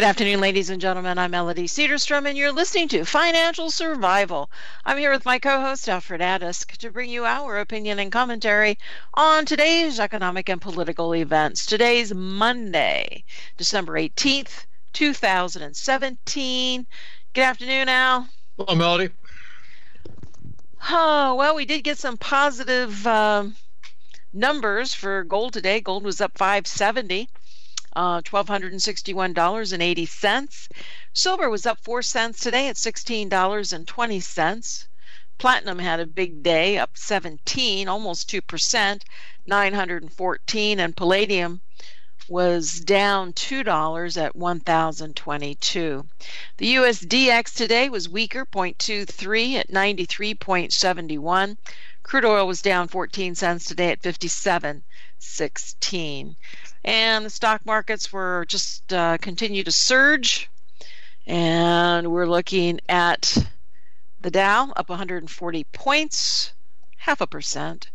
Good afternoon, ladies and gentlemen. I'm Melody Cedarstrom, and you're listening to Financial Survival. I'm here with my co-host, Alfred Adisk, to bring you our opinion and commentary on today's economic and political events. Today's Monday, December 18th, 2017. Good afternoon, Al. Hello, Melody. Oh, well, we did get some positive numbers for gold today. Gold was up $570. $1,261.80. Silver was up 4 cents today at $16.20. Platinum had a big day, up 17, almost 2%, 914, and palladium was down $2 at 1,022. The USDX today was weaker, 0.23 at 93.71. Crude oil was down 14 cents today at 57.16. And the stock markets were just continue to surge. And we're looking at the Dow up 140 points, 0.5%,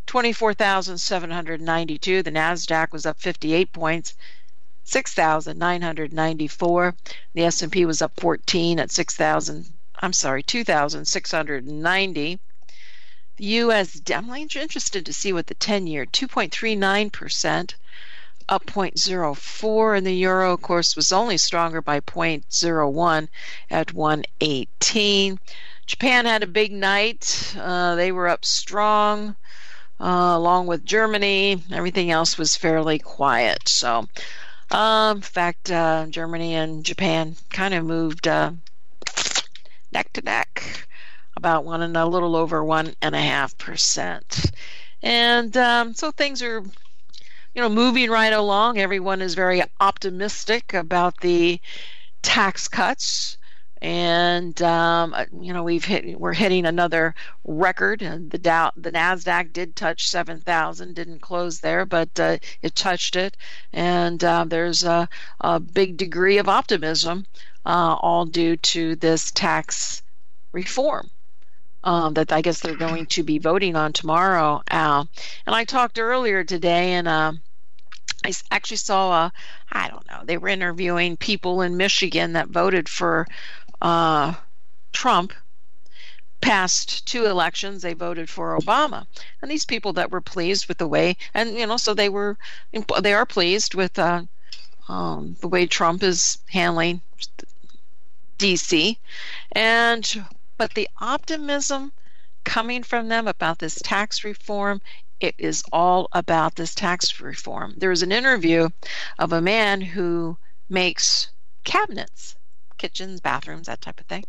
24,792. The NASDAQ was up 58 points, 6,994. The S&P was up 14 at 2,690. The U.S. I'm interested to see what the 10-year, 2.39%, up 0.04, and the euro, of course, was only stronger by 0.01 at 118. Japan had a big night. They were up strong, along with Germany. Everything else was fairly quiet. So, in fact, Germany and Japan kind of moved neck to neck, about a little over 1.5%. And so things are, moving right along. Everyone is very optimistic about the tax cuts. And, we're hitting another record. And the NASDAQ did touch 7,000, didn't close there, but it touched it. And there's a big degree of optimism, all due to this tax reform that I guess they're going to be voting on tomorrow, Al. And I talked earlier today, and I actually saw they were interviewing people in Michigan that voted for Trump. Past 2 elections, they voted for Obama, and these people that were pleased with the way, and so they are pleased with the way Trump is handling DC, but the optimism coming from them about this tax reform, it is all about this tax reform. There was an interview of a man who makes cabinets, kitchens, bathrooms, that type of thing.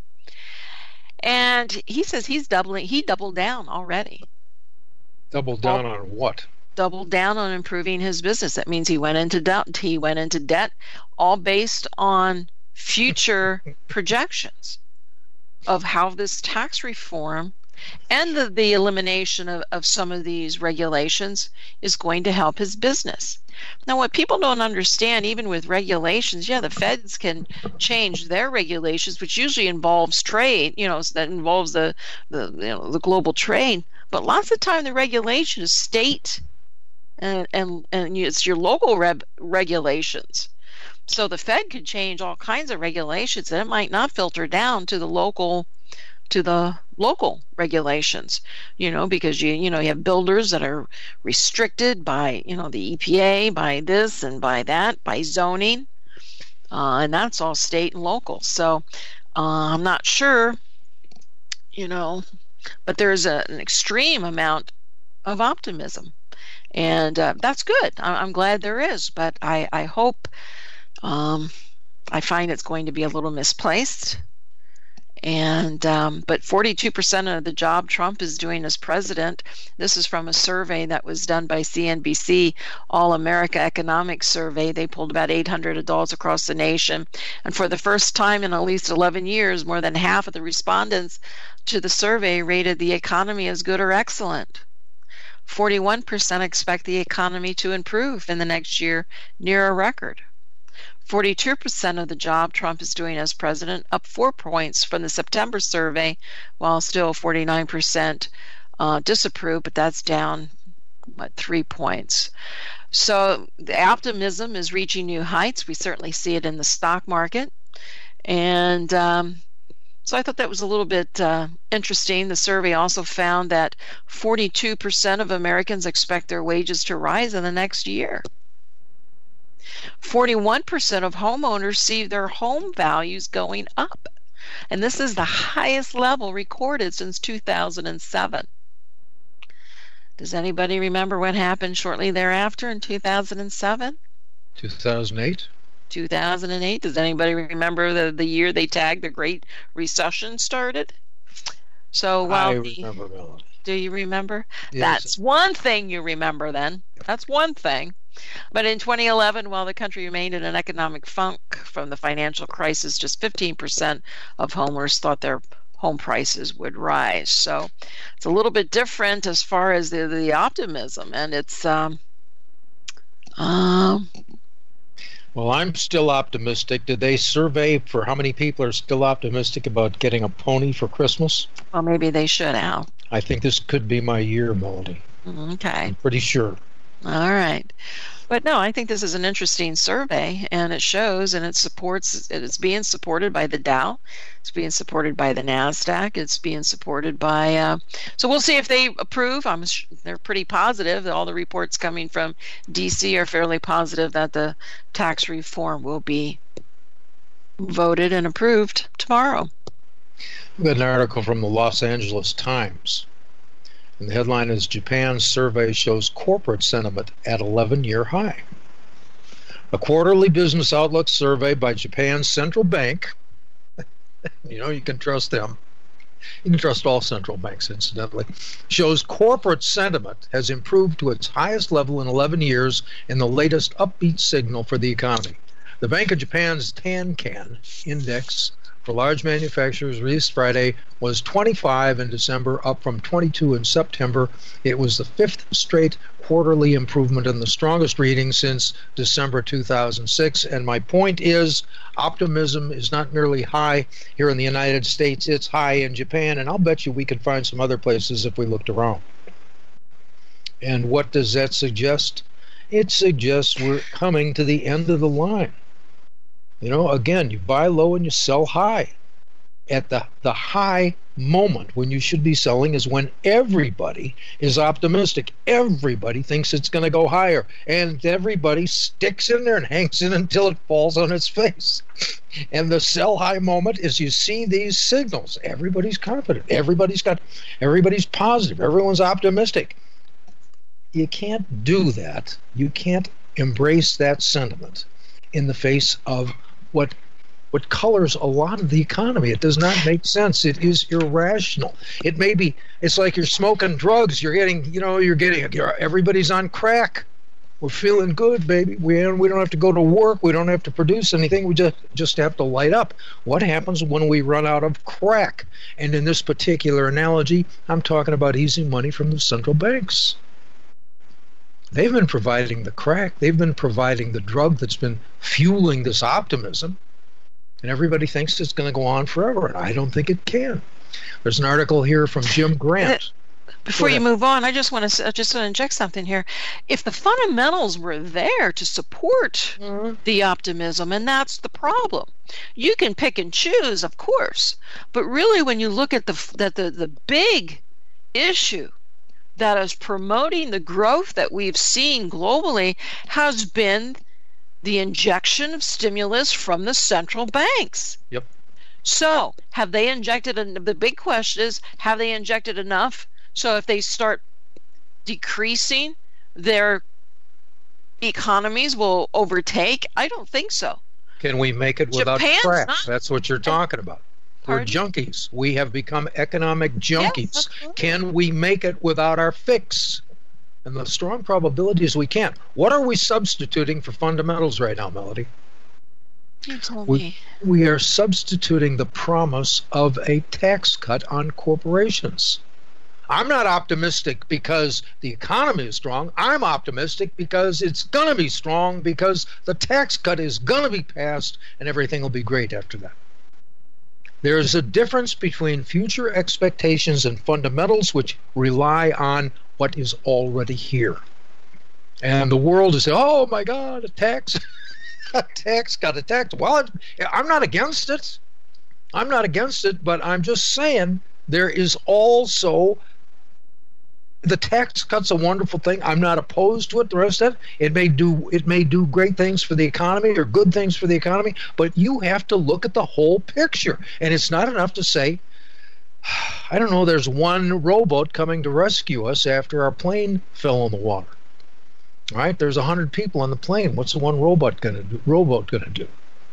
And he says he doubled down already. Doubled down on what? Doubled down on improving his business. That means he went into debt, all based on future projections of how this tax reform and the elimination of some of these regulations is going to help his business. Now, what people don't understand, even with regulations, the feds can change their regulations, which usually involves trade, so that involves the global trade. But lots of time the regulation is state and it's your local regulations. So the Fed could change all kinds of regulations, and it might not filter down to the local regulations, because you have builders that are restricted by the EPA, by this and by that, by zoning, and that's all state and local. So I'm not sure, but there's an extreme amount of optimism, and that's good. I'm glad there is, but I hope. I find it's going to be a little misplaced. And but 42% of the job Trump is doing as president. This is from a survey that was done by CNBC, All America Economic Survey. They pulled about 800 adults across the nation. And for the first time in at least 11 years, more than half of the respondents to the survey rated the economy as good or excellent. 41% expect the economy to improve in the next year, near a record. 42% of the job Trump is doing as president, up 4 points from the September survey, while still 49% disapprove, but that's down 3 points. So the optimism is reaching new heights. We certainly see it in the stock market. And so I thought that was a little bit interesting. The survey also found that 42% of Americans expect their wages to rise in the next year. 41% of homeowners see their home values going up. And this is the highest level recorded since 2007. Does anybody remember what happened shortly thereafter in 2007? 2008? 2008. Does anybody remember the year they tagged the Great Recession started? So while I remember, Melody. do you remember? Yes. That's one thing you remember then. That's one thing. But in 2011, while the country remained in an economic funk from the financial crisis, just 15% of homeowners thought their home prices would rise. So it's a little bit different as far as the optimism, and it's Well, I'm still optimistic. Did they survey for how many people are still optimistic about getting a pony for Christmas? well, maybe they should, Al. I think this could be my year, Melody. Okay. I'm pretty sure. All right. But no, I think this is an interesting survey, and it shows, and it's being supported by the Dow, it's being supported by the NASDAQ, it's being supported by, so we'll see if they approve. They're pretty positive. All the reports coming from DC are fairly positive that the tax reform will be voted and approved tomorrow. We've got an article from the Los Angeles Times. And the headline is Japan's survey shows corporate sentiment at 11-year high. A quarterly business outlook survey by Japan's central bank, you can trust them. You can trust all central banks, incidentally, shows corporate sentiment has improved to its highest level in 11 years in the latest upbeat signal for the economy. The Bank of Japan's Tankan Index for large manufacturers released Friday was 25 in December, up from 22 in September. It was the fifth straight quarterly improvement and the strongest reading since December 2006. And my point is, optimism is not merely high here in the United States, it's high in Japan, and I'll bet you we could find some other places if we looked around. And what does that suggest? It suggests we're coming to the end of the line. Again, you buy low and you sell high. At the high moment when you should be selling is when everybody is optimistic. Everybody thinks it's going to go higher. And everybody sticks in there and hangs in until it falls on its face. And the sell high moment is you see these signals. Everybody's confident. Everybody's positive. Everyone's optimistic. You can't do that. You can't embrace that sentiment in the face of what colors a lot of the economy. It does not make sense. It is irrational. It's like you're smoking drugs. Everybody's on crack. We're feeling good, baby. We don't have to go to work. We don't have to produce anything. We just have to light up. What happens when we run out of crack? And in this particular analogy, I'm talking about easy money from the central banks. They've been providing the crack. They've been providing the drug that's been fueling this optimism. And everybody thinks it's going to go on forever, and I don't think it can. There's an article here from Jim Grant. Before you move on, I just want to inject something here. If the fundamentals were there to support the optimism, and that's the problem, you can pick and choose, of course, but really when you look at the big issue that is promoting the growth that we've seen globally has been the injection of stimulus from the central banks. Yep. So, have they injected? The big question is, have they injected enough? So, if they start decreasing, their economies will overtake? I don't think so. Can we make it without Japan's crack? not. That's what you're talking about. We're junkies. We have become economic junkies. Yes, can we make it without our fix? And the strong probability is we can't. What are we substituting for fundamentals right now, Melody? You tell me. We are substituting the promise of a tax cut on corporations. I'm not optimistic because the economy is strong. I'm optimistic because it's going to be strong because the tax cut is going to be passed and everything will be great after that. There's a difference between future expectations and fundamentals which rely on what is already here. And the world is saying, oh my God, a tax, got a tax. Well, I'm not against it. I'm not against it, but I'm just saying there is also the tax cut's a wonderful thing. I'm not opposed to it. The rest of it, it may do great things for the economy or good things for the economy, but you have to look at the whole picture. And it's not enough to say, I don't know, there's one rowboat coming to rescue us after our plane fell in the water. All right, there's 100 people on the plane. What's the one rowboat going to do?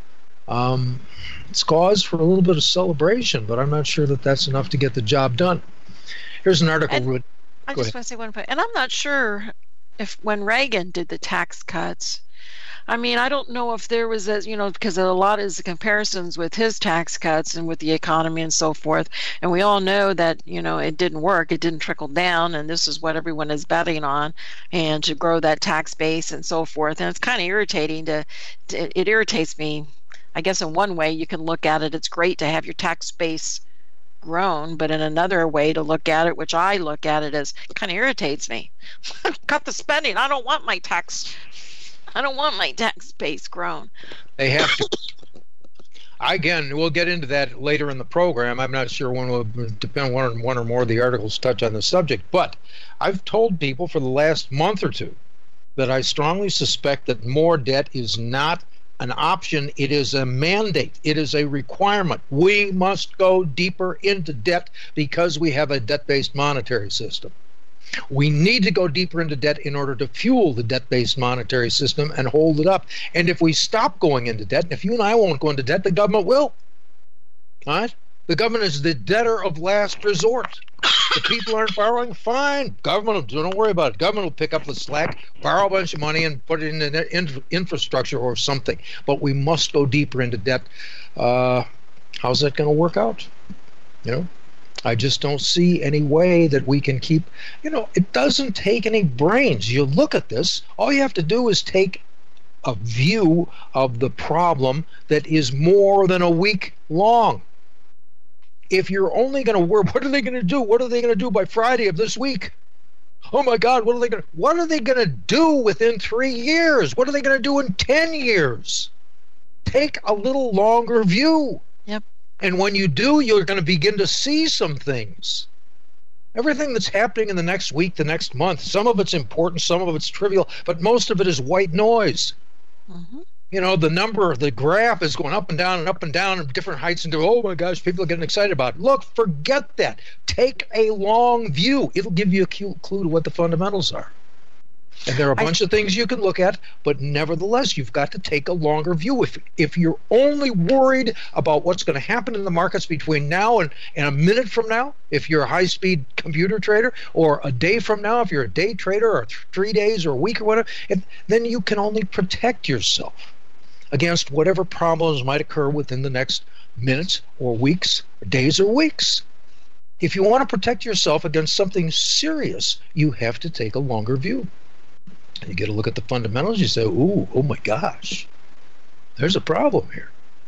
It's cause for a little bit of celebration, but I'm not sure that that's enough to get the job done. Here's an article. I just want to say one point, and I'm not sure if when Reagan did the tax cuts, I mean, I don't know if there was because a lot is the comparisons with his tax cuts and with the economy and so forth. And we all know that, it didn't work. It didn't trickle down. And this is what everyone is betting on, and to grow that tax base and so forth. And it's kind of irritating it irritates me. I guess in one way you can look at it, it's great to have your tax base grown, but in another way to look at it, which I look at it as, kind of irritates me. Cut the spending. I don't want my tax base grown. They have to. Again, we'll get into that later in the program. I'm not sure when will depend on one or more of the articles touch on the subject, but I've told people for the last month or two that I strongly suspect that more debt is not an option. It is a mandate. It is a requirement. We must go deeper into debt because we have a debt-based monetary system. We need to go deeper into debt in order to fuel the debt-based monetary system and hold it up. And if we stop going into debt, and if you and I won't go into debt, the government will. All right? The government is the debtor of last resort. The people aren't borrowing, fine. Government, don't worry about it. Government will pick up the slack, borrow a bunch of money, and put it in infrastructure or something. But we must go deeper into debt. How's that going to work out? I just don't see any way that we can keep, it doesn't take any brains. You look at this, all you have to do is take a view of the problem that is more than a week long. If you're only going to work, what are they going to do? What are they going to do by Friday of this week? Oh my God, what are they going to do within 3 years? What are they going to do in 10 years? Take a little longer view. Yep. And when you do, you're going to begin to see some things. Everything that's happening in the next week, the next month, some of it's important, some of it's trivial, but most of it is white noise. Mm-hmm. The graph is going up and down and different heights, and oh my gosh, people are getting excited about it. Look, forget that. Take a long view. It'll give you a clue to what the fundamentals are. And there are a bunch of things you can look at, but nevertheless, you've got to take a longer view. If you're only worried about what's going to happen in the markets between now and a minute from now, if you're a high-speed computer trader, or a day from now, if you're a day trader, or 3 days or a week or whatever, then you can only protect yourself against whatever problems might occur within the next minutes or weeks, or days or weeks. If you want to protect yourself against something serious, you have to take a longer view. You get a look at the fundamentals, you say, oh my gosh, there's a problem here.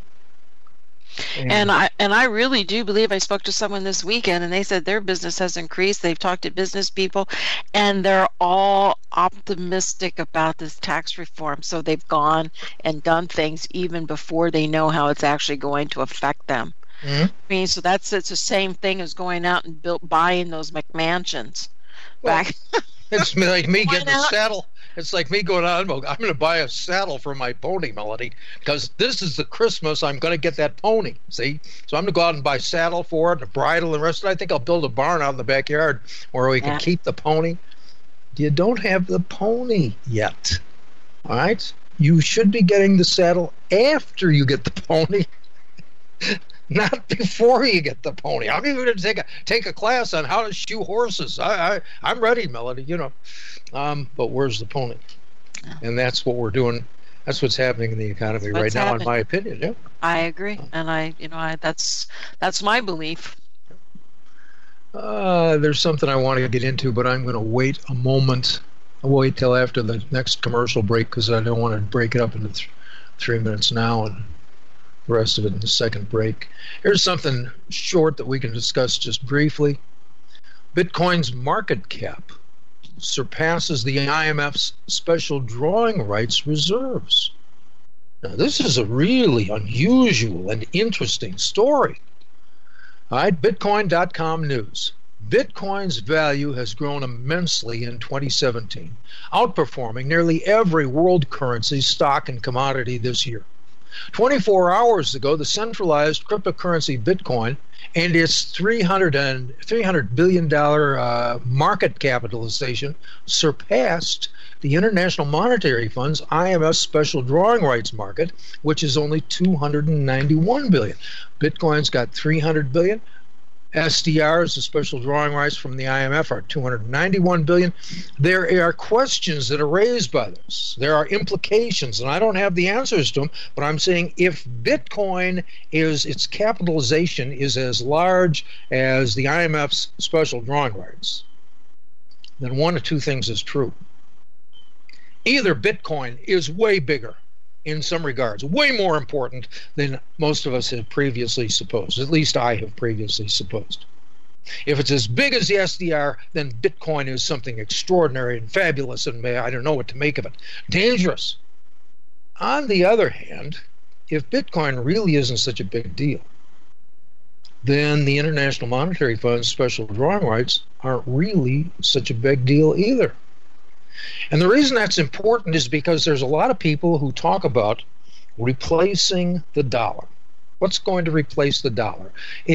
And I really do believe, I spoke to someone this weekend and they said their business has increased. They've talked to business people and they're all optimistic about this tax reform. So they've gone and done things even before they know how it's actually going to affect them. Mm-hmm. I mean, so it's the same thing as going out and buying those McMansions. Well, it's like me getting a saddle. It's like me going out, I'm going to buy a saddle for my pony, Melody, because this is the Christmas, I'm going to get that pony, see? So I'm going to go out and buy a saddle for it, a bridle, and the rest of it. I think I'll build a barn out in the backyard where we can keep the pony. You don't have the pony yet, all right? You should be getting the saddle after you get the pony, not before you get the pony. I'm even going to take a class on how to shoe horses. I'm ready, Melody, but where's the pony? And that's what we're doing. That's what's happening in the economy right now, in my opinion. Yeah, I agree, and that's my belief. There's something I want to get into, but I'm going to wait a moment. I'll wait till after the next commercial break because I don't want to break it up into 3 minutes now and the rest of it in the second break. Here's something short that we can discuss just briefly. Bitcoin's market cap surpasses the IMF's special drawing rights reserves. Now, this is a really unusual and interesting story. All right, Bitcoin.com news. Bitcoin's value has grown immensely in 2017, outperforming nearly every world currency, stock, and commodity this year. 24 hours ago, the centralized cryptocurrency Bitcoin and its $300 billion market capitalization surpassed the International Monetary Fund's IMF special drawing rights market, which is only $291 billion. Bitcoin's got $300 billion. SDRs, the special drawing rights from the IMF, are $291 billion. There are questions that are raised by this. There are implications, and I don't have the answers to them, but I'm saying if Bitcoin its capitalization is as large as the IMF's special drawing rights, then one of two things is true. Either Bitcoin is way bigger in some regards, way more important than most of us had previously supposed. At least I have previously supposed. If it's as big as the SDR, then Bitcoin is something extraordinary and fabulous, and I don't know what to make of it. Dangerous. On the other hand, if Bitcoin really isn't such a big deal, then the International Monetary Fund's special drawing rights aren't really such a big deal either. And the reason that's important is because there's a lot of people who talk about replacing the dollar. What's going to replace the dollar?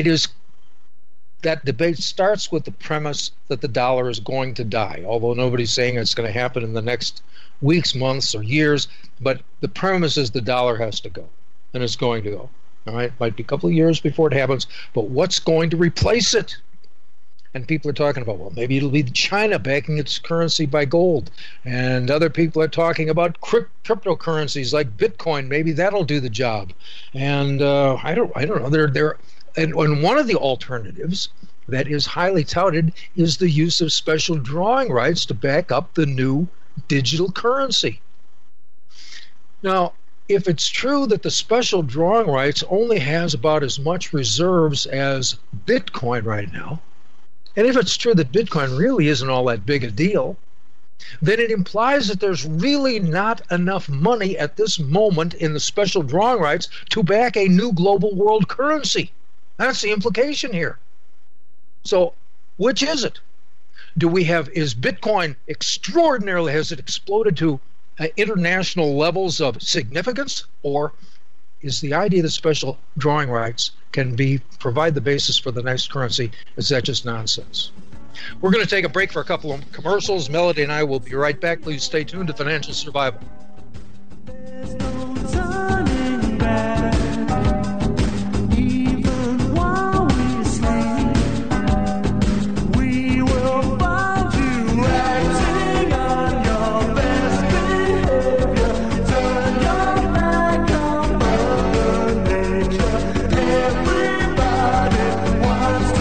That debate starts with the premise that the dollar is going to die, although nobody's saying it's going to happen in the next weeks, months, or years. But the premise is the dollar has to go, and it's going to go. All right, might be a couple of years before it happens, but what's going to replace it? And people are talking about, well, maybe it'll be China backing its currency by gold. And other people are talking about cryptocurrencies like Bitcoin. Maybe that'll do the job. And I don't know. And one of the alternatives that is highly touted is the use of special drawing rights to back up the new digital currency. Now, if it's true that the special drawing rights only has about as much reserves as Bitcoin right now, and if it's true that Bitcoin really isn't all that big a deal, then it implies that there's really not enough money at this moment in the special drawing rights to back a new global world currency. That's the implication here. So, which is it? Is Bitcoin extraordinarily, has it exploded to international levels of significance, or is the idea that special drawing rights can provide the basis for the next currency, is that just nonsense? We're going to take a break for a couple of commercials. Melody and I will be right back. Please stay tuned to Financial Survival. There's no turning back, even while we sleep. We will find you acting on your best behavior. Turn your back on Mother Nature. Everybody wants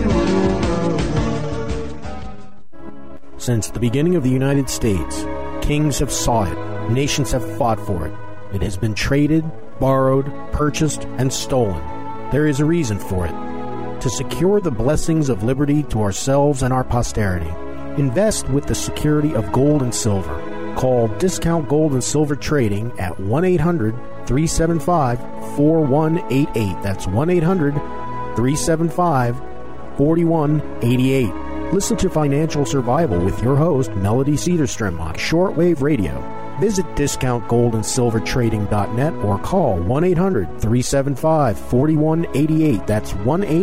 to rule. Since the beginning of the United States, kings have sought it. Nations have fought for it. It has been traded, borrowed, purchased, and stolen. There is a reason for it. To secure the blessings of liberty to ourselves and our posterity, invest with the security of gold and silver. Call Discount Gold and Silver Trading at 1-800-375-4188. That's 1-800-375-4188. Listen to Financial Survival with your host, Melody Cedarstrom, on Shortwave Radio. Visit discountgoldandsilvertrading.net or call 1-800-375-4188. That's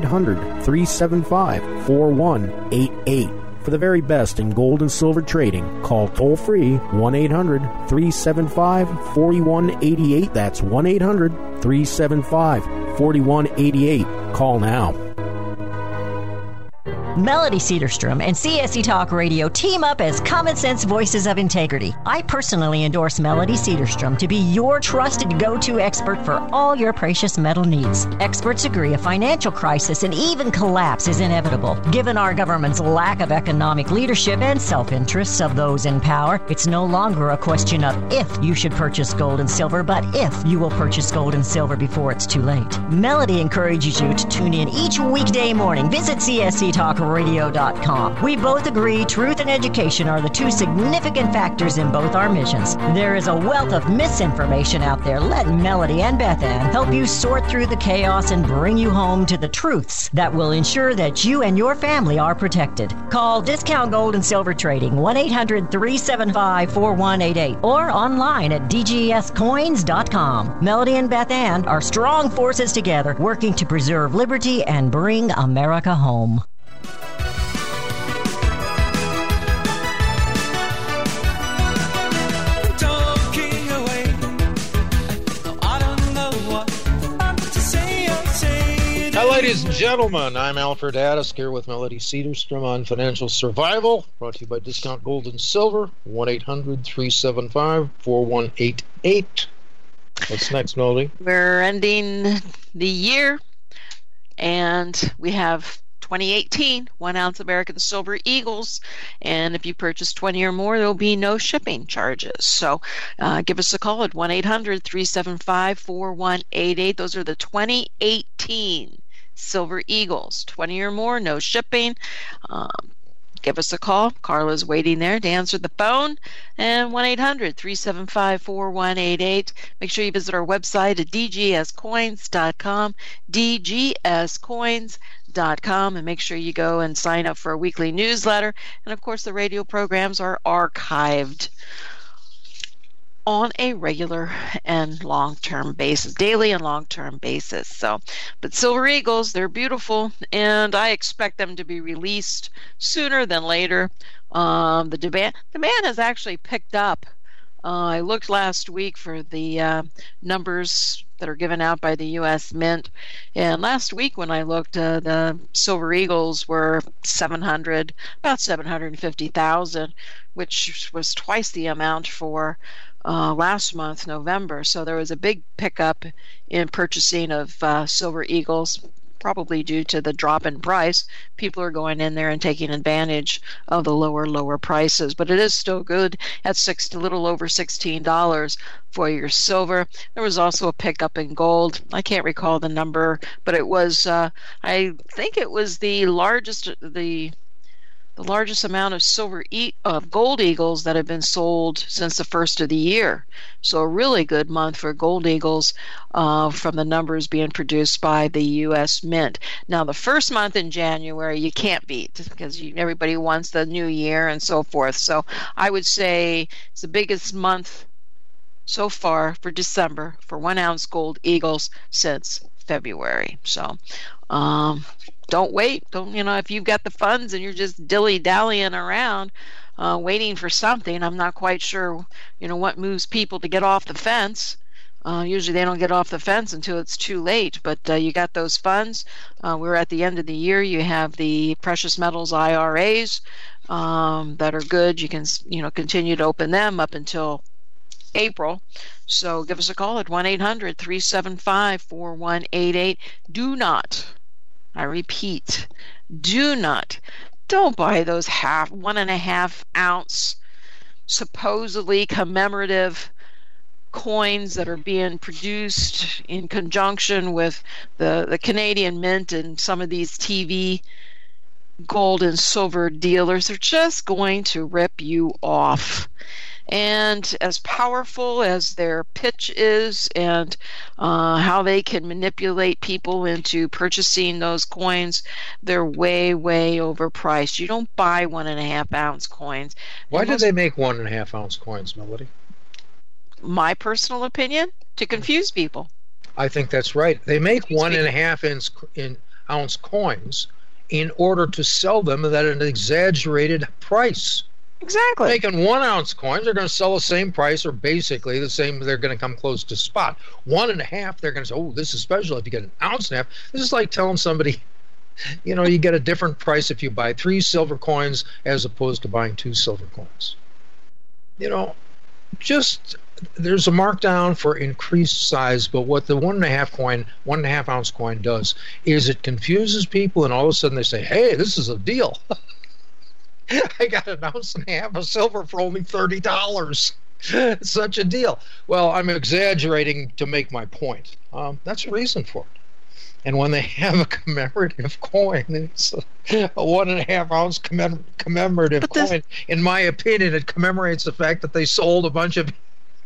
1-800-375-4188. For the very best in gold and silver trading, call toll-free 1-800-375-4188. That's 1-800-375-4188. Call now. Melody Cedarstrom and CSE Talk Radio team up as Common Sense Voices of Integrity. I personally endorse Melody Cedarstrom to be your trusted go-to expert for all your precious metal needs. Experts agree a financial crisis and even collapse is inevitable. Given our government's lack of economic leadership and self-interests of those in power, it's no longer a question of if you should purchase gold and silver, but if you will purchase gold and silver before it's too late. Melody encourages you to tune in each weekday morning. Visit CSE Talk NewsTalkRadio.com. We both agree truth and education are the two significant factors in both our missions. There is a wealth of misinformation out there. Let Melody and Beth Ann help you sort through the chaos and bring you home to the truths that will ensure that you and your family are protected. Call Discount Gold and Silver Trading 1-800-375-4188 or online at dgscoins.com. Melody and Beth Ann are strong forces together working to preserve liberty and bring America home. Talking away. I don't know what to say or say. Hi, ladies and gentlemen. I'm Alfred Addis here with Melody Cedarstrom on Financial Survival, brought to you by Discount Gold and Silver, 1-800-375-4188. What's next, Melody? We're ending the year, and we have 2018 1 ounce American Silver Eagles, and if you purchase 20 or more, there will be no shipping charges. So give us a call at 1-800-375-4188. Those are the 2018 Silver Eagles. 20 or more, no shipping. Give us a call. Carla's waiting there to answer the phone. And 1-800-375-4188. Make sure you visit our website at dgscoins.com, dgscoins.com, and make sure you go and sign up for a weekly newsletter. And, of course, the radio programs are archived on a regular and long-term basis, daily and long-term basis. So, but Silver Eagles, they're beautiful, and I expect them to be released sooner than later. The demand has actually picked up. I looked last week for the numbers that are given out by the U.S. Mint, and last week when I looked, the Silver Eagles were about 750,000, which was twice the amount for last month, November. So there was a big pickup in purchasing of Silver Eagles, probably due to the drop in price. People are going in there and taking advantage of the lower prices, but it is still good at a little over $16 for your silver. There was also a pickup in gold. I can't recall the number, but it was I think it was the largest amount of gold eagles that have been sold since the first of the year. So a really good month for gold eagles from the numbers being produced by the U.S. Mint. Now, the first month in January you can't beat because everybody wants the new year and so forth. So I would say it's the biggest month so far for December for 1 ounce gold eagles since February. So don't wait. If you've got the funds and you're just dilly-dallying around waiting for something, I'm not quite sure, what moves people to get off the fence. Usually they don't get off the fence until it's too late, but you got those funds. We're at the end of the year. You have the precious metals IRAs that are good. You can, continue to open them up until April. So give us a call at 1-800-375-4188. I repeat, don't buy those 1.5 ounce supposedly commemorative coins that are being produced in conjunction with the Canadian Mint and some of these TV gold and silver dealers. They're just going to rip you off. And as powerful as their pitch is and how they can manipulate people into purchasing those coins, they're way, way overpriced. You don't buy 1.5 ounce coins. Why do they make 1.5 ounce coins, Melody? My personal opinion, to confuse people. I think that's right. They make 1.5 ounce coins in order to sell them at an exaggerated price. Exactly. Making 1 ounce coins, they're going to sell the same price or basically the same. They're going to come close to spot. 1.5, they're going to say, oh, this is special if you get 1.5 ounces. This is like telling somebody, you get a different price if you buy 3 silver coins as opposed to buying 2 silver coins. There's a markdown for increased size, but what the 1.5 ounce coin does is it confuses people, and all of a sudden they say, hey, this is a deal. I got 1.5 ounces of silver for only $30. It's such a deal. Well, I'm exaggerating to make my point. That's a reason for it. And when they have a commemorative coin, it's a 1.5 ounce commemorative But coin. In my opinion, it commemorates the fact that they sold a bunch of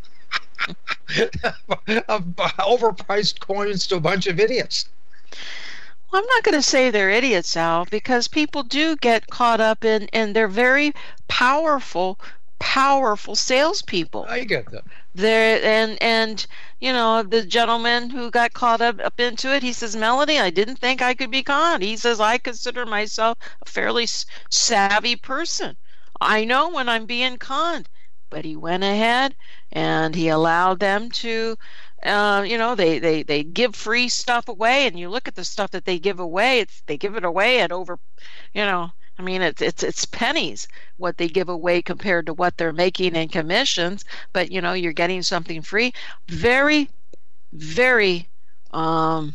overpriced coins to a bunch of idiots. Well, I'm not going to say they're idiots, Al, because people do get caught up in they're very powerful salespeople. I get that. There and you know, the gentleman who got caught up into it, he says, Melody, I didn't think I could be conned. He says, I consider myself a fairly savvy person. I know when I'm being conned. But he went ahead and he allowed them to, you know, they give free stuff away, and you look at the stuff that they give away, they give it away at over, you know, I mean, it's pennies what they give away compared to what they're making in commissions. But you know, you're getting something free. Very, very, you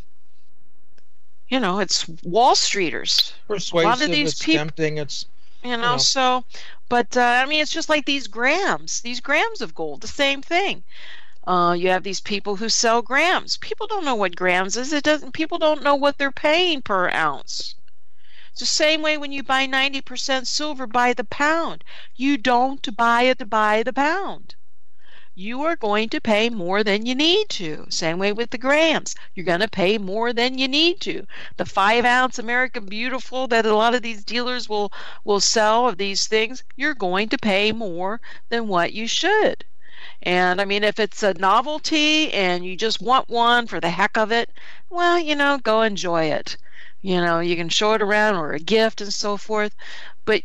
know, it's Wall Streeters. Persuasive, A lot of these it's people, tempting, it's you know, so. But I mean, it's just like these grams of gold, the same thing. You have these people who sell grams. People don't know what grams is. People don't know what they're paying per ounce. It's the same way when you buy 90% silver by the pound. You don't buy it by the pound. You are going to pay more than you need to. Same way with the grams. You're going to pay more than you need to. The 5 ounce American Beautiful that a lot of these dealers will sell of these things, you're going to pay more than what you should. And I mean, if it's a novelty and you just want one for the heck of it, well, you know, go enjoy it. You know, you can show it around or a gift and so forth. But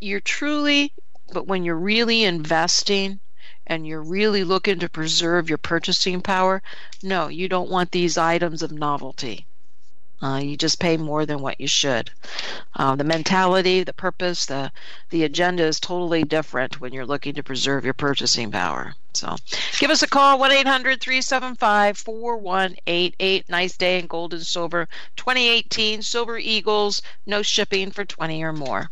when you're really investing and you're really looking to preserve your purchasing power, no, you don't want these items of novelty. You just pay more than what you should. The mentality, the purpose, the agenda is totally different when you're looking to preserve your purchasing power. So give us a call, 1-800-375-4188. Nice day in gold and silver. 2018 Silver Eagles, no shipping for 20 or more.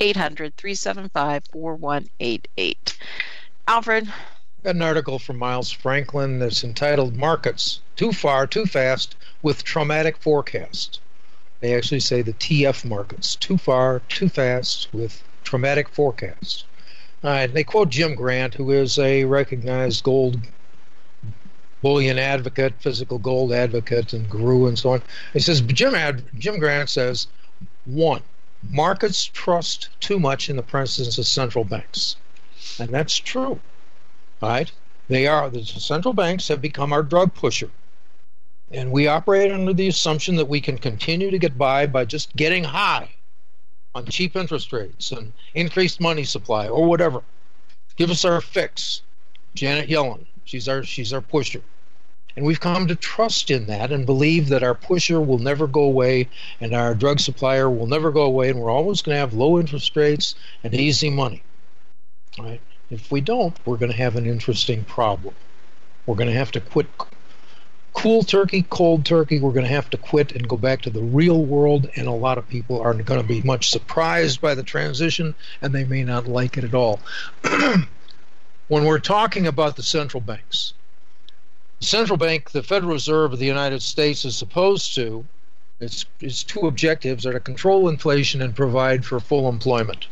800-375-4188. Alfred? Got an article from Miles Franklin that's entitled Markets Too Far, Too Fast with Traumatic Forecast. They actually say the TF markets, too far, too fast with traumatic forecast. They quote Jim Grant, who is a recognized gold bullion advocate, physical gold advocate, and guru, and so on. He says, Jim Grant says, 1, markets trust too much in the presence of central banks. And that's true, right? The central banks have become our drug pusher. And we operate under the assumption that we can continue to get by just getting high on cheap interest rates and increased money supply or whatever. Give us our fix. Janet Yellen, she's our pusher. And we've come to trust in that and believe that our pusher will never go away and our drug supplier will never go away, and we're always going to have low interest rates and easy money. Right? If we don't, we're going to have an interesting problem. We're going to have to quit cool turkey, cold turkey. We're going to have to quit and go back to the real world, and a lot of people aren't going to be much surprised by the transition, and they may not like it at all. When we're talking about the central banks, the central bank, the Federal Reserve of the United States, is supposed to, its two objectives are to control inflation and provide for full employment.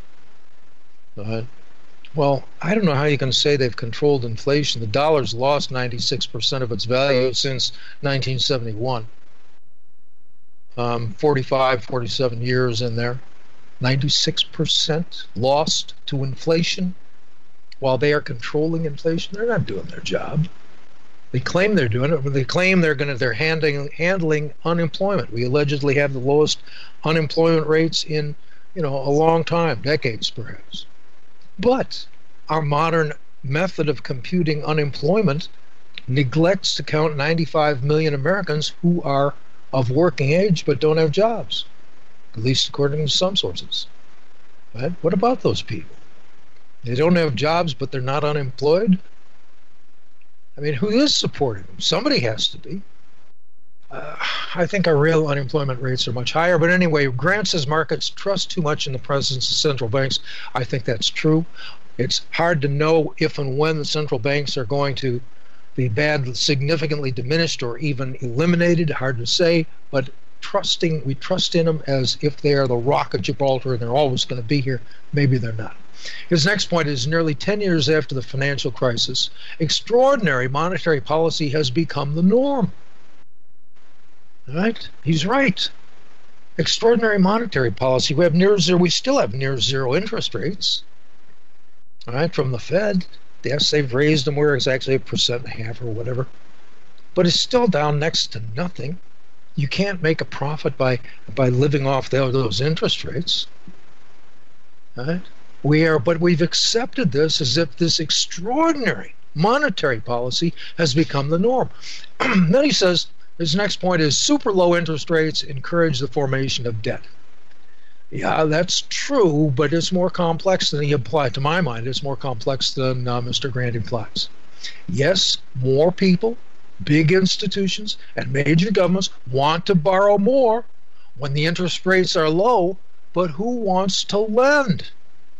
Well, I don't know how you can say they've controlled inflation. The dollar's lost 96% of its value since 1971. 47 years in there. 96% lost to inflation while they are controlling inflation. They're not doing their job. They claim they're doing it, but they claim they're handling unemployment. We allegedly have the lowest unemployment rates in, a long time, decades perhaps. But our modern method of computing unemployment neglects to count 95 million Americans who are of working age but don't have jobs, at least according to some sources. Right? What about those people? They don't have jobs, but they're not unemployed? I mean, who is supporting them? Somebody has to be. I think our real unemployment rates are much higher. But anyway, Grant says markets trust too much in the presence of central banks. I think that's true. It's hard to know if and when the central banks are going to be significantly diminished or even eliminated. Hard to say. But trust in them as if they are the Rock of Gibraltar and they're always going to be here. Maybe they're not. His next point is nearly 10 years after the financial crisis, extraordinary monetary policy has become the norm. All right? He's right. Extraordinary monetary policy. We still have near zero interest rates. All right, from the Fed. Yes, they've raised them where it's actually 1.5% or whatever. But it's still down next to nothing. You can't make a profit by living off those interest rates. All right? But we've accepted this as if this extraordinary monetary policy has become the norm. Then he says, his next point is super low interest rates encourage the formation of debt. Yeah, that's true, but it's more complex than he implied. To my mind, it's more complex than Mr. Grant implies. Yes, more people, big institutions, and major governments want to borrow more when the interest rates are low, but who wants to lend?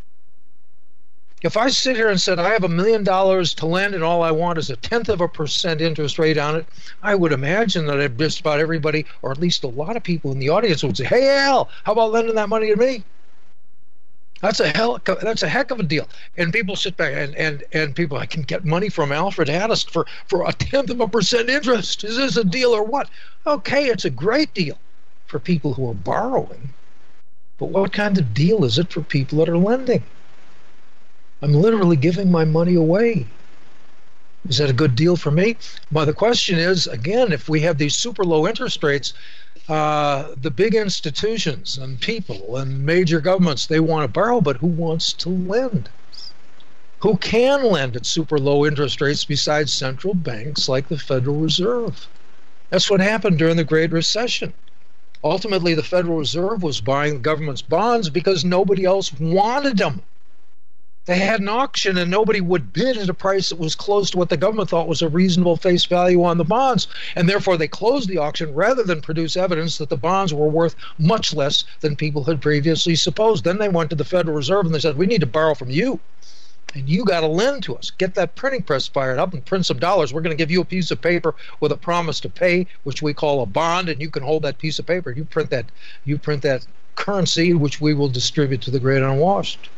If I sit here and said I have $1 million to lend and all I want is 0.1% interest rate on it, I would imagine that just about everybody, or at least a lot of people in the audience, would say, "Hey Al, how about lending that money to me?" That's a heck of a deal. And people sit back and people, I can get money from Alfred Haddock for 0.1% interest. Is this a deal or what? Okay, it's a great deal for people who are borrowing, but what kind of deal is it for people that are lending? I'm literally giving my money away. Is that a good deal for me? Well, the question is, again, if we have these super low interest rates, the big institutions and people and major governments, they want to borrow, but who wants to lend? Who can lend at super low interest rates besides central banks like the Federal Reserve? That's what happened during the Great Recession. Ultimately, the Federal Reserve was buying the government's bonds because nobody else wanted them. They had an auction and nobody would bid at a price that was close to what the government thought was a reasonable face value on the bonds. And therefore they closed the auction rather than produce evidence that the bonds were worth much less than people had previously supposed. Then they went to the Federal Reserve and they said, "We need to borrow from you. And you got to lend to us. Get that printing press fired up and print some dollars. We're going to give you a piece of paper with a promise to pay, which we call a bond, and you can hold that piece of paper. You print that currency, which we will distribute to the great unwashed."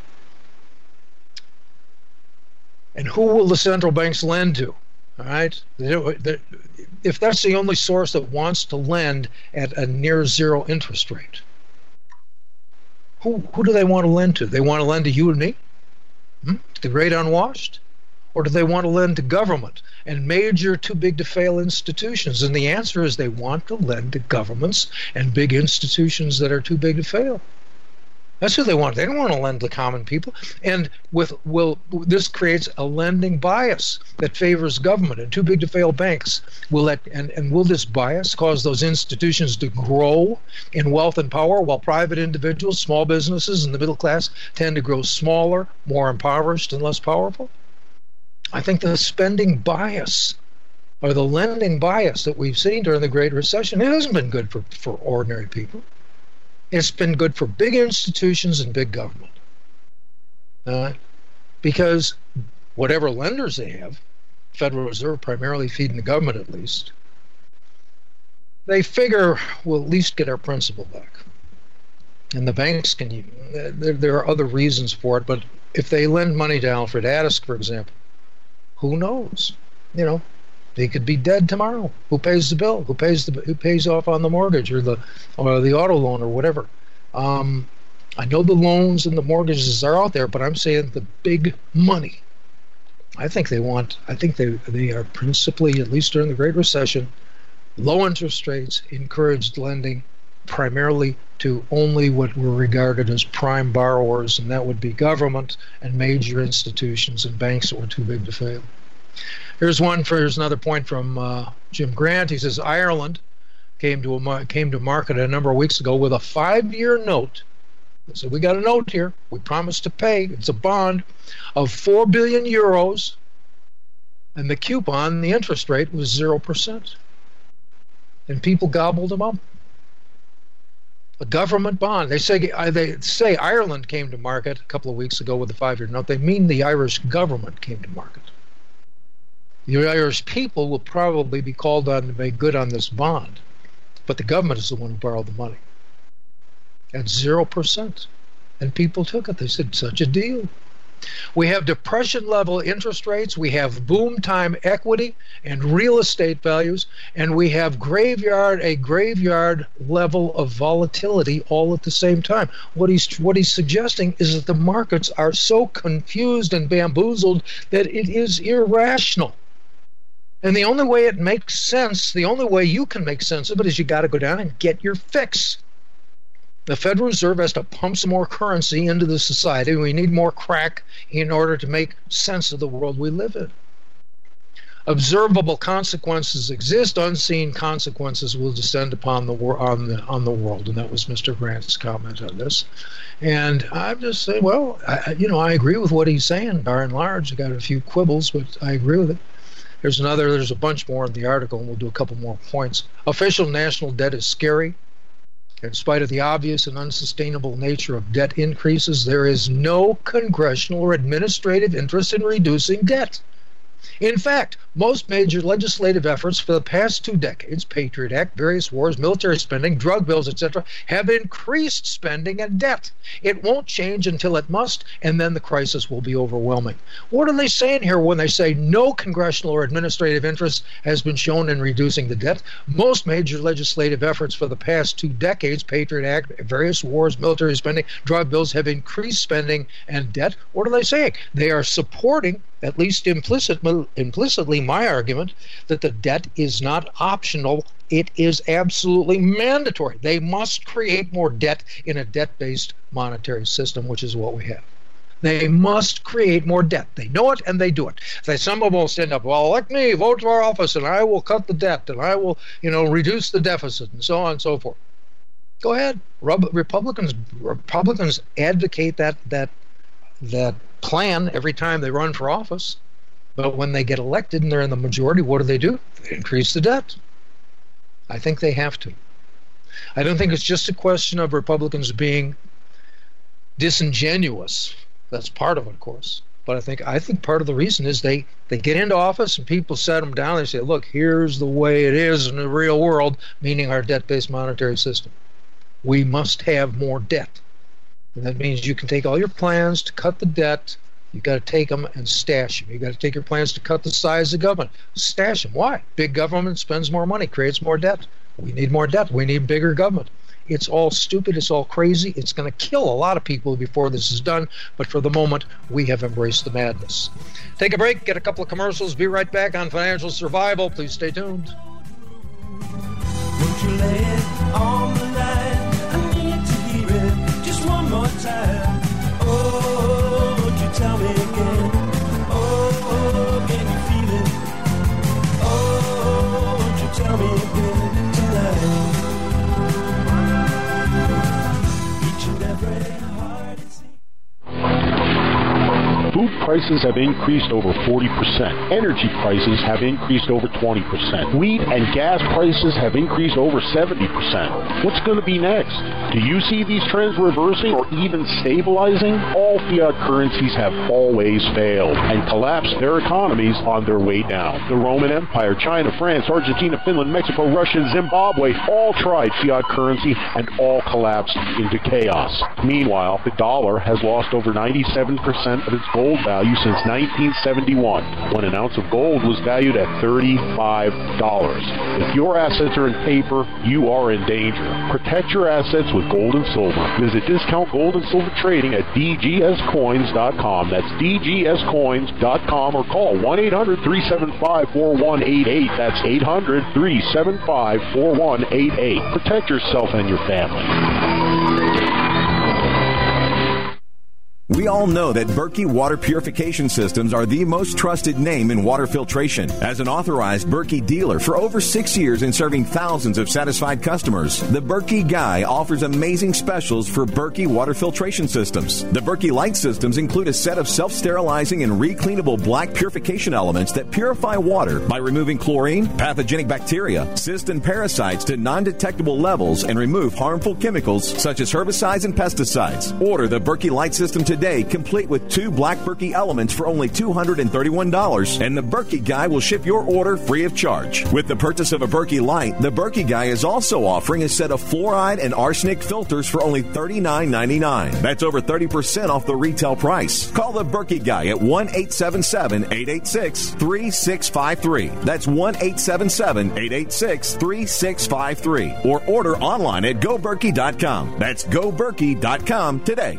And who will the central banks lend to? All right? If that's the only source that wants to lend at a near zero interest rate, who do they want to lend to? They want to lend to you and me? The great unwashed? Or do they want to lend to government and major too big to fail institutions? And the answer is they want to lend to governments and big institutions that are too big to fail. That's who they want. They don't want to lend to common people. And this creates a lending bias that favors government and too big to fail banks. Will this bias cause those institutions to grow in wealth and power while private individuals, small businesses, and the middle class tend to grow smaller, more impoverished, and less powerful? I think the spending bias or the lending bias that we've seen during the Great Recession, it hasn't been good for ordinary people. It's been good for big institutions and big government. Because whatever lenders they have, Federal Reserve primarily feeding the government at least, they figure we'll at least get our principal back. And the banks can, there are other reasons for it, but if they lend money to Alfred Haddock, for example, who knows? They could be dead tomorrow. Who pays the bill? Who pays off on the mortgage or the auto loan or whatever? I know the loans and the mortgages are out there, but I'm saying the big money. I think they are principally, at least during the Great Recession, low interest rates encouraged lending primarily to only what were regarded as prime borrowers, and that would be government and major institutions and banks that were too big to fail. Here's another point from Jim Grant. He says Ireland came to market a number of weeks ago with a 5-year note. So we got a note here. We promised to pay. It's a bond of 4 billion euros, and the coupon, the interest rate, was 0%. And people gobbled them up. A government bond. They say Ireland came to market a couple of weeks ago with a 5-year note. They mean the Irish government came to market. The Irish people will probably be called on to make good on this bond. But the government is the one who borrowed the money at 0%. And people took it. They said, such a deal. We have depression-level interest rates, we have boom-time equity and real estate values, and we have a graveyard level of volatility all at the same time. What he's suggesting is that the markets are so confused and bamboozled that it is irrational. And the only way it makes sense, the only way you can make sense of it is you got to go down and get your fix. The Federal Reserve has to pump some more currency into the society. We need more crack in order to make sense of the world we live in. Observable consequences exist. Unseen consequences will descend upon the on the world. And that was Mr. Grant's comment on this. And I'm just saying, well, I agree with what he's saying, by and large. I got a few quibbles, but I agree with it. There's a bunch more in the article, and we'll do a couple more points. Official national debt is scary. In spite of the obvious and unsustainable nature of debt increases, there is no congressional or administrative interest in reducing debt. In fact, most major legislative efforts for the past 2 decades, Patriot Act, various wars, military spending, drug bills, etc., have increased spending and debt. It won't change until it must, and then the crisis will be overwhelming. What are they saying here when they say no congressional or administrative interest has been shown in reducing the debt? Most major legislative efforts for the past 2 decades, Patriot Act, various wars, military spending, drug bills, have increased spending and debt. What are they saying? They are supporting, at least implicitly, my argument that the debt is not optional. It is absolutely mandatory. They must create more debt in a debt-based monetary system, which is what we have. They must create more debt. They know it and they do it. Some of them will stand up, well, elect me, vote for office, and I will cut the debt, and I will, reduce the deficit, and so on and so forth. Go ahead. Republicans advocate that plan every time they run for office. But when they get elected and they're in the majority, what do? They increase the debt. I think they have to. I don't think it's just a question of Republicans being disingenuous. That's part of it, of course. But I think part of the reason is they get into office and people set them down. They say, look, here's the way it is in the real world, meaning our debt-based monetary system. We must have more debt. And that means you can take all your plans to cut the debt. You've got to take them and stash them. You've got to take your plans to cut the size of government. Stash them. Why? Big government spends more money, creates more debt. We need more debt. We need bigger government. It's all stupid. It's all crazy. It's going to kill a lot of people before this is done. But for the moment, we have embraced the madness. Take a break. Get a couple of commercials. Be right back on Financial Survival. Please stay tuned. Won't you lay it on the line? I need to hear it just one more time. Oh, won't you tell me again? Oh, can you feel it? Oh, won't you tell me again tonight? Each and every heart it seems. Food prices have increased over 40%. Energy prices have increased over 20%. Wheat and gas prices have increased over 70%. What's going to be next? Do you see these trends reversing or even stabilizing? All fiat currencies have always failed and collapsed their economies on their way down. The Roman Empire, China, France, Argentina, Finland, Mexico, Russia, and Zimbabwe all tried fiat currency and all collapsed into chaos. Meanwhile, the dollar has lost over 97% of its gold value since 1971, when an ounce of gold was valued at $35. If your assets are in paper, you are in danger. Protect your assets with gold and silver. Visit Discount Gold and Silver Trading at dgscoins.com. That's dgscoins.com, or call 1-800-375-4188. That's 800-375-4188. Protect yourself and your family. We all know that Berkey Water Purification Systems are the most trusted name in water filtration. As an authorized Berkey dealer for over 6 years and serving thousands of satisfied customers, the Berkey Guy offers amazing specials for Berkey Water Filtration Systems. The Berkey Light Systems include a set of self-sterilizing and recleanable black purification elements that purify water by removing chlorine, pathogenic bacteria, cysts, and parasites to non-detectable levels and remove harmful chemicals such as herbicides and pesticides. Order the Berkey Light System today today, complete with 2 Black Berkey elements for only $231, and the Berkey Guy will ship your order free of charge. With the purchase of a Berkey Light, the Berkey Guy is also offering a set of fluoride and arsenic filters for only $39.99. That's over 30% off the retail price. Call the Berkey Guy at 1-877-886-3653. That's 1-877-886-3653. Or order online at GoBerkey.com. That's GoBerkey.com today.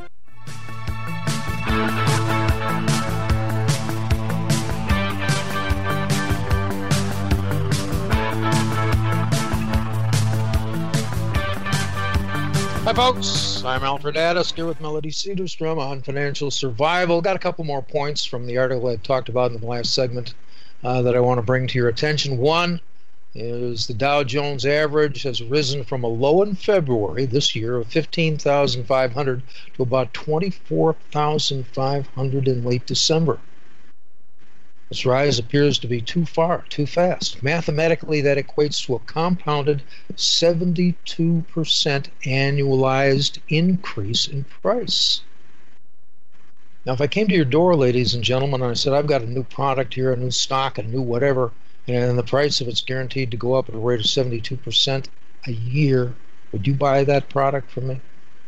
Hi, folks. I'm Alfred Addis here with Melody Cedarstrom on financial survival. Got a couple more points from the article I talked about in the last segment that I want to bring to your attention. One is the Dow Jones average has risen from a low in February this year of 15,500 to about 24,500 in late December. This rise appears to be too fast. Mathematically, that equates to a compounded 72% annualized increase in price. Now, if I came to your door, ladies and gentlemen, and I said, I've got a new product here, a new stock, a new whatever, and the price of it's guaranteed to go up at a rate of 72% a year, would you buy that product from me?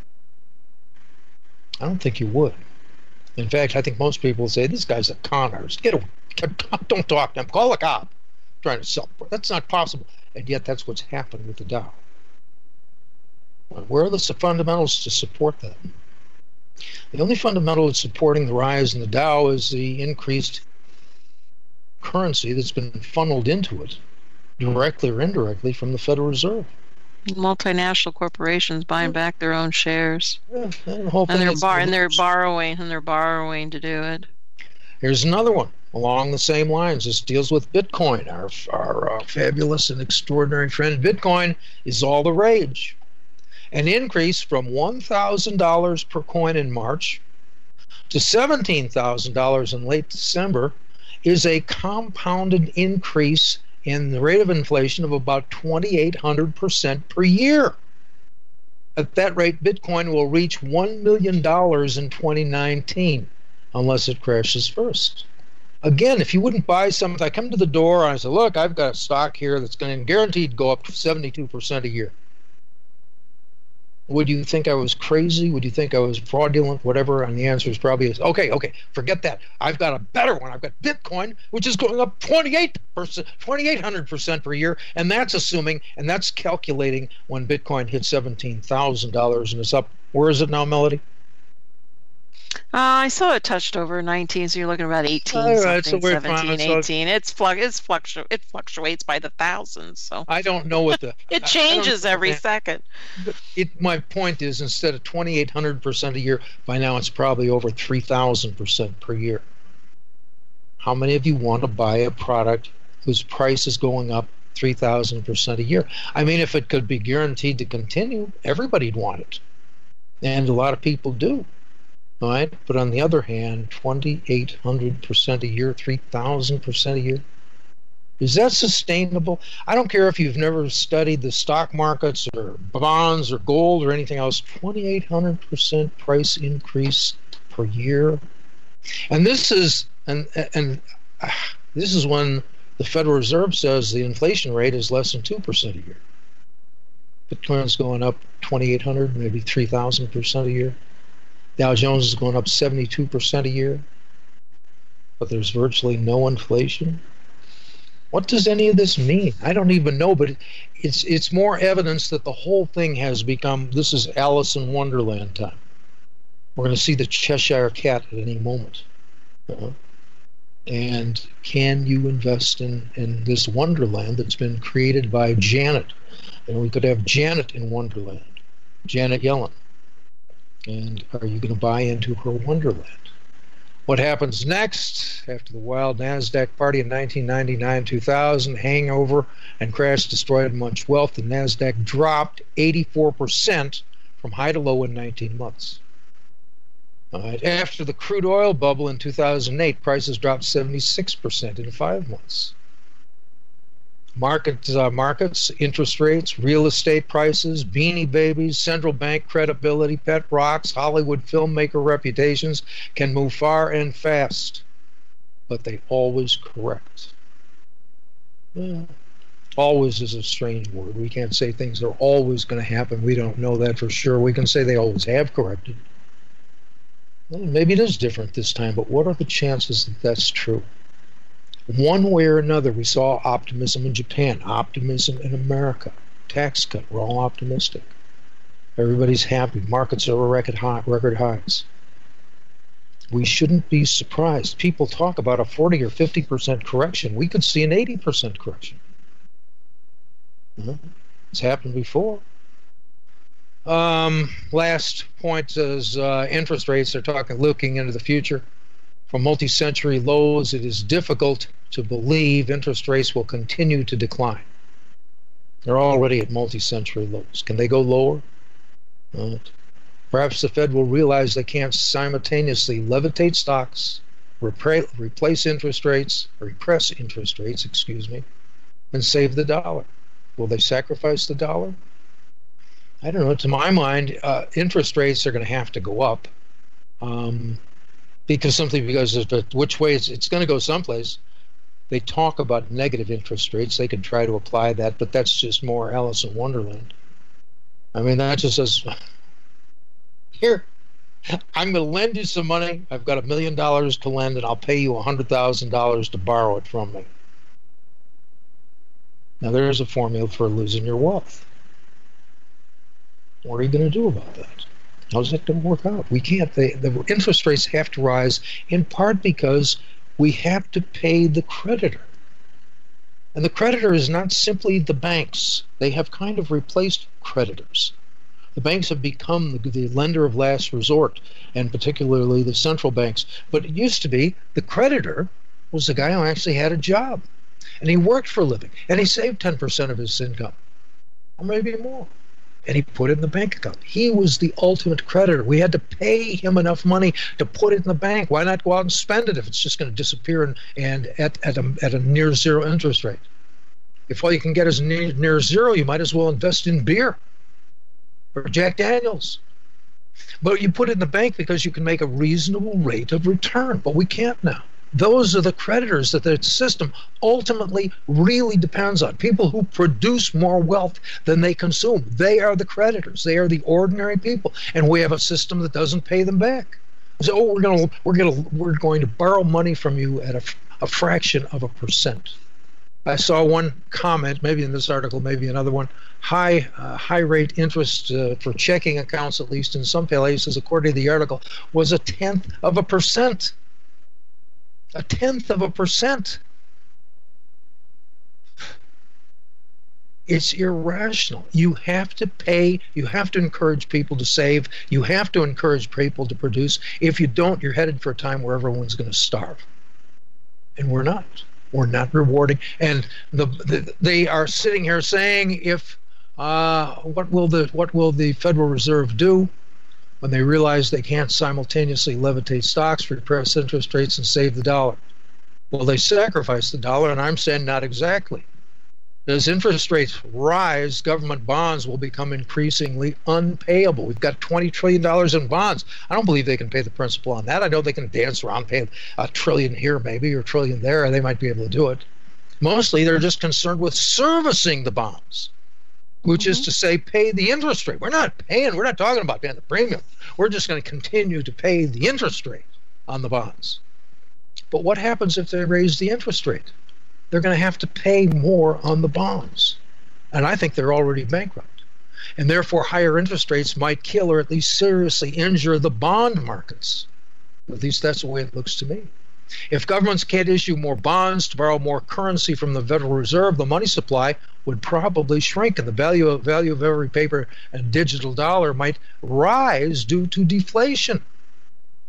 I don't think you would. In fact, I think most people would say, this guy's a con artist. Get away. Don't talk to him. Call a cop. Trying to sell. That's not possible. And yet that's what's happened with the Dow. Where are the fundamentals to support that? The only fundamental that's supporting the rise in the Dow is the increased currency that's been funneled into it, directly or indirectly, from the Federal Reserve. Multinational corporations buying back their own shares. Yeah, the whole thing they're borrowing to do it. Here's another one along the same lines. This deals with Bitcoin. Our fabulous and extraordinary friend Bitcoin is all the rage. An increase from $1,000 per coin in March to $17,000 in late December is a compounded increase in the rate of inflation of about 2,800% per year. At that rate, Bitcoin will reach $1 million in 2019, unless it crashes first. Again, if you wouldn't buy something, I come to the door and I say, look, I've got a stock here that's going to guaranteed go up to 72% a year. Would you think I was crazy? Would you think I was fraudulent? Whatever. And the answer is probably, okay, forget that. I've got a better one. I've got Bitcoin, which is going up 2,800% per year. And that's assuming, and that's calculating when Bitcoin hits $17,000 and it's up. Where is it now, Melody? I saw it touched over 19, so you're looking at about 18, right, something, so 17, 18. It fluctuates by the thousands. So I don't know what the... it changes every second. My point is, instead of 2,800% a year, by now it's probably over 3,000% per year. How many of you want to buy a product whose price is going up 3,000% a year? I mean, if it could be guaranteed to continue, everybody'd want it. And a lot of people do. All right, but on the other hand, 2,800% a year, 3,000% a year. Is that sustainable? I don't care if you've never studied the stock markets or bonds or gold or anything else. 2,800% price increase per year, and this is this is when the Federal Reserve says the inflation rate is less than 2% a year. Bitcoin's going up 2,800, maybe 3,000% a year. Dow Jones is going up 72% a year, but there's virtually no inflation. What does any of this mean? I don't even know, but it's more evidence that the whole thing has become, this is Alice in Wonderland time. We're going to see the Cheshire Cat at any moment. And can you invest in this Wonderland that's been created by Janet? And we could have Janet in Wonderland, Janet Yellen. And are you going to buy into her Wonderland? What happens next after the wild NASDAQ party in 1999-2000, hangover and crash destroyed much wealth? The NASDAQ dropped 84% from high to low in 19 months. All right. After the crude oil bubble in 2008, prices dropped 76% in 5 months. Markets, interest rates, real estate prices, beanie babies, central bank credibility, pet rocks, Hollywood filmmaker reputations can move far and fast, but they always correct. Always is a strange word. We can't say things are always going to happen. We don't know that for sure. We can say they always have corrected. Well, maybe it is different this time, but what are the chances that that's true? One way or another, we saw optimism in Japan, optimism in America. Tax cut, we're all optimistic. Everybody's happy. Markets are at record highs. We shouldn't be surprised. People talk about a 40 or 50% correction. We could see an 80% correction. It's happened before. Last point is interest rates. They're looking into the future. From multi-century lows, it is difficult to believe interest rates will continue to decline. They're already at multi-century lows. Can they go lower? Perhaps the Fed will realize they can't simultaneously levitate stocks, repress interest rates, and save the dollar. Will they sacrifice the dollar? I don't know. To my mind, interest rates are going to have to go up because of which way it's going to go someplace. They talk about negative interest rates. They can try to apply that, but that's just more Alice in Wonderland. I mean, that just says, here, I'm going to lend you some money. I've got $1 million to lend, and I'll pay you $100,000 to borrow it from me. Now, there's a formula for losing your wealth. What are you going to do about that? How's that going to work out? We can't. The interest rates have to rise in part because we have to pay the creditor. And the creditor is not simply the banks. They have kind of replaced creditors. The banks have become the lender of last resort, and particularly the central banks. But it used to be the creditor was the guy who actually had a job, and he worked for a living, and he saved 10% of his income, or maybe more, and he put it in the bank account. He was the ultimate creditor. We had to pay him enough money to put it in the bank. Why not go out and spend it if it's just going to disappear and at a near zero interest rate? If all you can get is near zero, you might as well invest in beer or Jack Daniels. But you put it in the bank because you can make a reasonable rate of return. But we can't now. Those are the creditors that the system ultimately really depends on. People who produce more wealth than they consume. They are the creditors. They are the ordinary people. And we have a system that doesn't pay them back. So we're going to borrow money from you at a fraction of a percent. I saw one comment, maybe in this article, maybe another one, high rate interest for checking accounts, at least in some places, according to the article, was 0.1%. 0.1%. It's irrational. You have to pay. You have to encourage people to save. You have to encourage people to produce. If you don't, you're headed for a time where everyone's going to starve. And we're not. We're not rewarding. And they are sitting here saying, if what will the Federal Reserve do when they realize they can't simultaneously levitate stocks, repress interest rates, and save the dollar? Will they sacrifice the dollar? And I'm saying not exactly. As interest rates rise, government bonds will become increasingly unpayable. We've got $20 trillion in bonds. I don't believe they can pay the principal on that. I know they can dance around, pay $1 trillion here maybe, or $1 trillion there. They might be able to do it. Mostly they're just concerned with servicing the bonds, which is to say pay the interest rate. We're not talking about paying the premium. We're just going to continue to pay the interest rate on the bonds. But what happens if they raise the interest rate? They're going to have to pay more on the bonds. And I think they're already bankrupt. And therefore, higher interest rates might kill or at least seriously injure the bond markets. At least that's the way it looks to me. If governments can't issue more bonds to borrow more currency from the Federal Reserve, the money supply would probably shrink, and the value of every paper and digital dollar might rise due to deflation.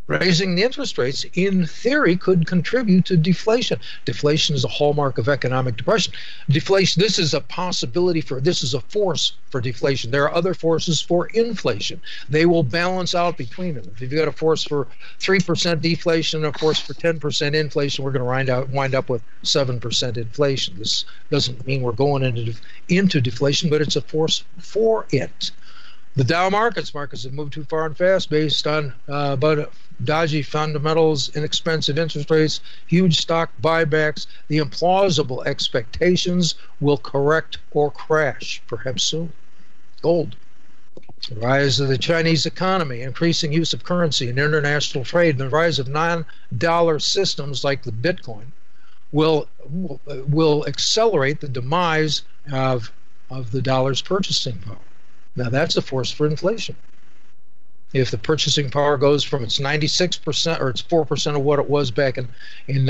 Raising the interest rates, in theory, could contribute to deflation. Deflation is a hallmark of economic depression. Deflation, this is a possibility this is a force for deflation. There are other forces for inflation. They will balance out between them. If you've got a force for 3% deflation and a force for 10% inflation, we're going to wind up with 7% inflation. This doesn't mean we're going into deflation, but it's a force for it. The Dow markets have moved too far and fast based on dodgy fundamentals, inexpensive interest rates, huge stock buybacks. The implausible expectations will correct or crash, perhaps soon. Gold. The rise of the Chinese economy, increasing use of currency in international trade, and the rise of non-dollar systems like the Bitcoin will accelerate the demise of the dollar's purchasing power. Now, that's a force for inflation. If the purchasing power goes from its 96% or it's 4% of what it was back in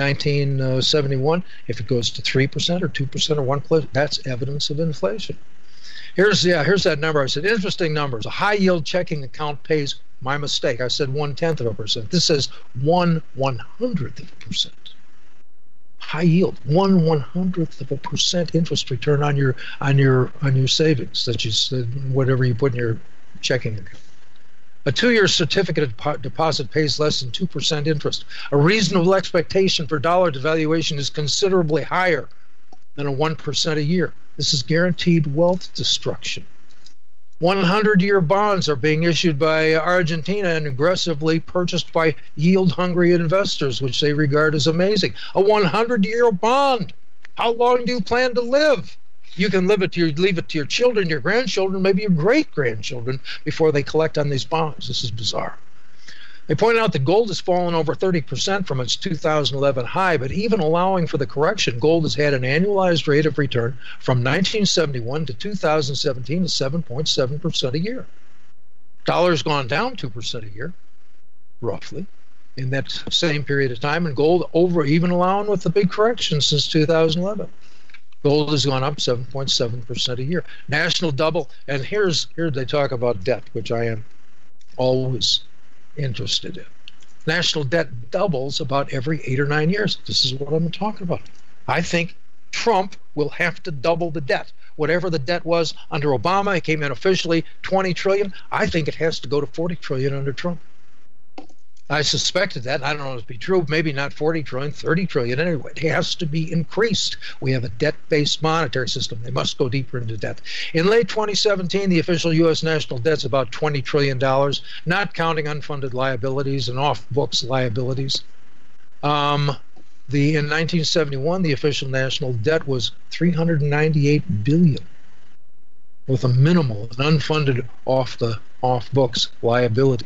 1971, if it goes to 3% or 2% or 1%, that's evidence of inflation. Here's that number. I said, interesting numbers. A high-yield checking account pays, my mistake, I said 1/10%. This says 1/100%. High yield, 1/100% interest return on your savings, that whatever you put in your checking account. A 2-year certificate of deposit pays less than 2% interest. A reasonable expectation for dollar devaluation is considerably higher than a 1% a year. This is guaranteed wealth destruction. 100-year bonds are being issued by Argentina and aggressively purchased by yield-hungry investors, which they regard as amazing. A 100-year bond. How long do you plan to live? You can leave it to your children, your grandchildren, maybe your great-grandchildren before they collect on these bonds. This is bizarre. They point out that gold has fallen over 30% from its 2011 high, but even allowing for the correction, gold has had an annualized rate of return from 1971 to 2017 of 7.7% a year. Dollar's gone down 2% a year, roughly, in that same period of time, and gold over, even allowing with the big correction since 2011. Gold has gone up 7.7% a year. National double, and here they talk about debt, which I am always interested in. National debt doubles about every 8 or 9 years. This is what I'm talking about. I think Trump will have to double the debt. Whatever the debt was under Obama, it came in officially $20 trillion. I think it has to go to $40 trillion under Trump. I suspected that. I don't know if it'd be true. Maybe not 40 trillion, 30 trillion anyway. It has to be increased. We have a debt-based monetary system. They must go deeper into debt. In late 2017, the official U.S. national debt's about $20 trillion, not counting unfunded liabilities and off-books liabilities. In 1971, the official national debt was $398 billion, with a minimal and unfunded off-books liability.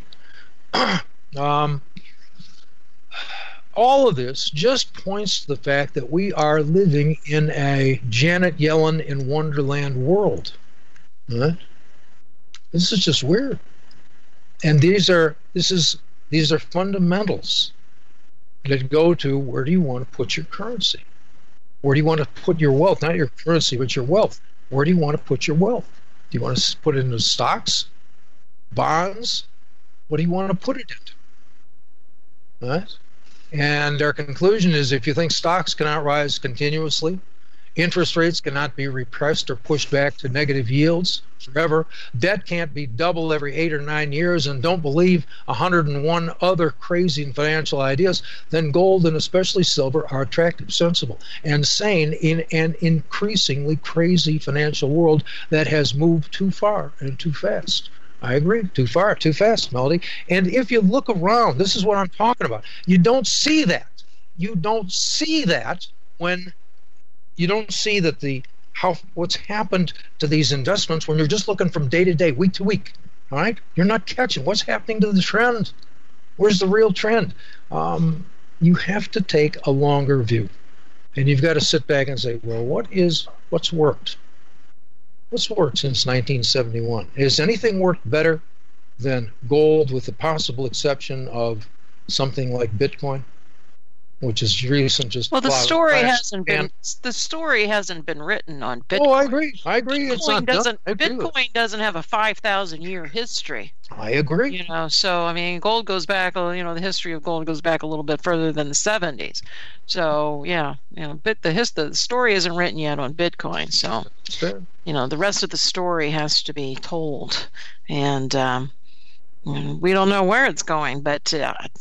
All of this just points to the fact that we are living in a Janet Yellen in Wonderland world. Right? This is just weird. And these are fundamentals that go to, where do you want to put your currency? Where do you want to put your wealth? Not your currency, but your wealth. Where do you want to put your wealth? Do you want to put it into stocks, bonds? What do you want to put it into? Right? And their conclusion is, if you think stocks cannot rise continuously, interest rates cannot be repressed or pushed back to negative yields forever, debt can't be double every 8 or 9 years, and don't believe 101 other crazy financial ideas, then gold and especially silver are attractive, sensible, and sane in an increasingly crazy financial world that has moved too far and too fast. I agree. Too far, too fast, Melody. And if you look around, this is what I'm talking about. You don't see that. You don't see that when you don't see that what's happened to these investments when you're just looking from day to day, week to week. All right? You're not catching what's happening to the trend. Where's the real trend? You have to take a longer view. And you've got to sit back and say, well, what's worked? What's worked since 1971? Has anything worked better than gold, with the possible exception of something like Bitcoin? which is recent. Just well, the story hasn't and, been written on Bitcoin. Oh, I agree. It's not done. Bitcoin doesn't have a 5,000-year history. I agree. You know, so I mean, gold goes back. You know, the history of gold goes back a little bit further than the 70s. So yeah, you know, the story isn't written yet on Bitcoin. So you know, the rest of the story has to be told, and we don't know where it's going, but.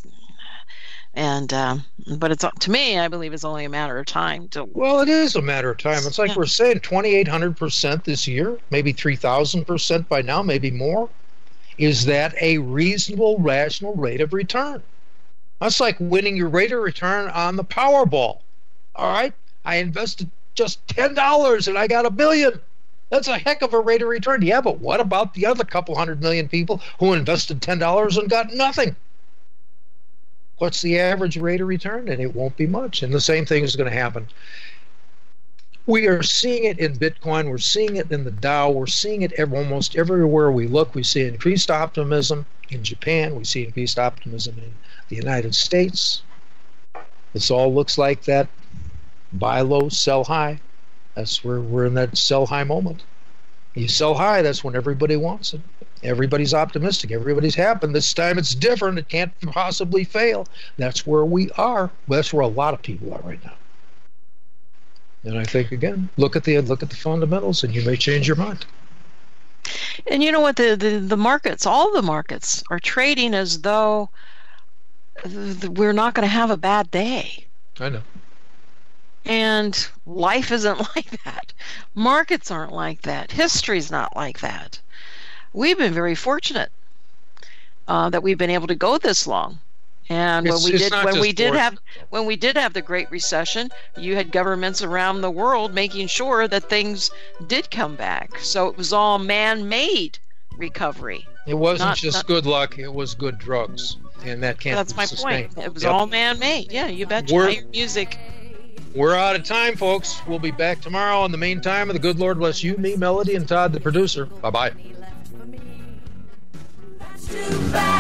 But it's to me, I believe it's only a matter of time. Well, it is a matter of time. It's like we're saying 2,800% this year, maybe 3,000% by now, maybe more. Is that a reasonable, rational rate of return? That's like winning your rate of return on the Powerball. All right, I invested just $10 and I got $1 billion. That's a heck of a rate of return. Yeah, but what about the other couple 100 million people who invested $10 and got nothing? What's the average rate of return? And it won't be much. And the same thing is going to happen. We are seeing it in Bitcoin. We're seeing it in the Dow. We're seeing it almost everywhere we look. We see increased optimism in Japan. We see increased optimism in the United States. This all looks like that buy low, sell high. That's where we're in that sell high moment. You sell high, that's when everybody wants it. Everybody's optimistic. Everybody's happy. This time it's different. It can't possibly fail. That's where we are. That's where a lot of people are right now. And I think, again, look at the fundamentals, and you may change your mind. And you know what? The markets, all the markets, are trading as though we're not going to have a bad day. I know. And life isn't like that. Markets aren't like that. History's not like that. We've been very fortunate that we've been able to go this long. And when we did have the Great Recession, you had governments around the world making sure that things did come back. So it was all man-made recovery. It wasn't just good luck; it was good drugs, and that can't. That's be my sustained. point. It was all man-made. Yeah, you betcha. Your music. We're out of time, folks. We'll be back tomorrow. In the meantime, the good Lord bless you, me, Melody, and Todd, the producer. Bye-bye. Too bad.